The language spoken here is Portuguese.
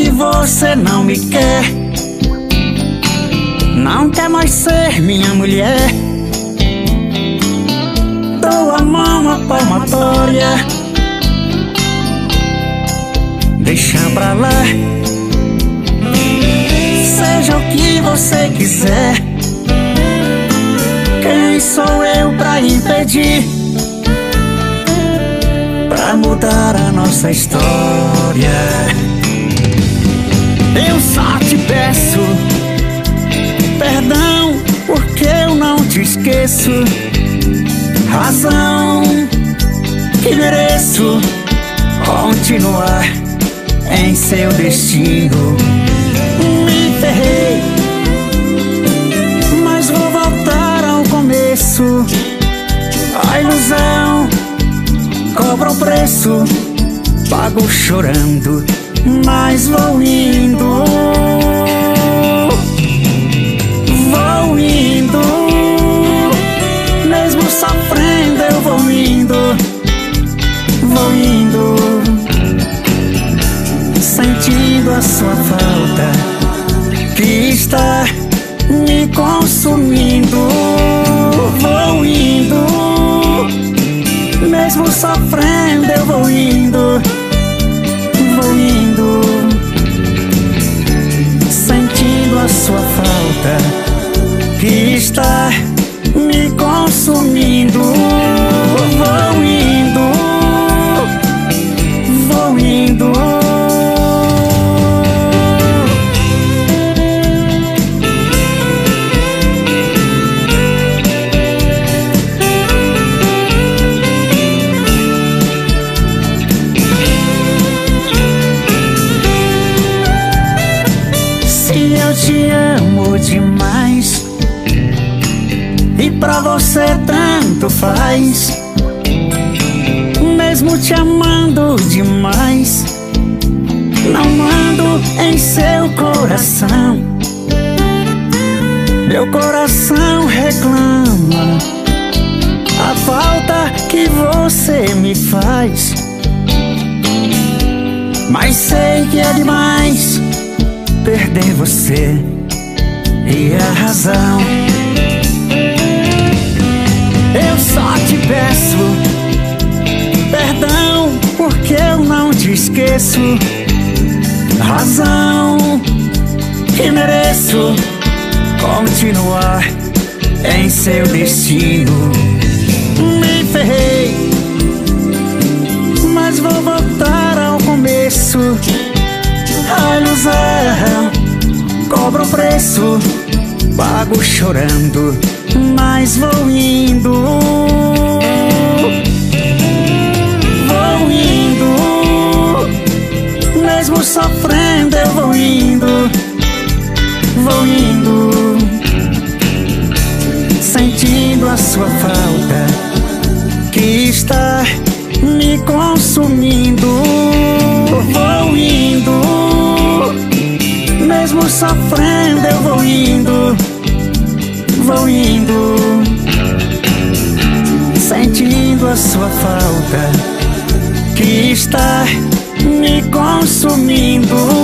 que você não me quer, não quer mais ser minha mulher. Dou a mão à palmatória, deixa pra lá. Seja o que você quiser, quem sou eu pra impedir, pra mudar a nossa história? Eu só te peço perdão, porque eu não te esqueço. Razão que mereço continuar em seu destino. Me ferrei, mas vou voltar ao começo. A ilusão cobra um preço, pago chorando, mas vou indo. Vou indo, mesmo sofrendo eu vou indo. Vou indo, sentindo a sua falta que está me consumindo. Vou indo, mesmo sofrendo eu vou indo. Vou indo, sentindo a sua falta que está me consumindo. Vou indo, vou indo. Se eu te amo demais e pra você tanto faz, mesmo te amando demais, não mando em seu coração. Meu coração reclama a falta que você me faz, mas sei que é demais perder você e a razão. Eu só te peço perdão, porque eu não te esqueço. Razão que mereço continuar em seu destino. Me ferrei, mas vou voltar ao começo. A ilusão cobra um preço, pago chorando, mas vou indo. Vou indo, mesmo sofrendo eu vou indo. Vou indo, sentindo a sua falta que está me consumindo. Vou indo, mesmo sofrendo eu vou indo. Vou indo, sentindo a sua falta que está me consumindo.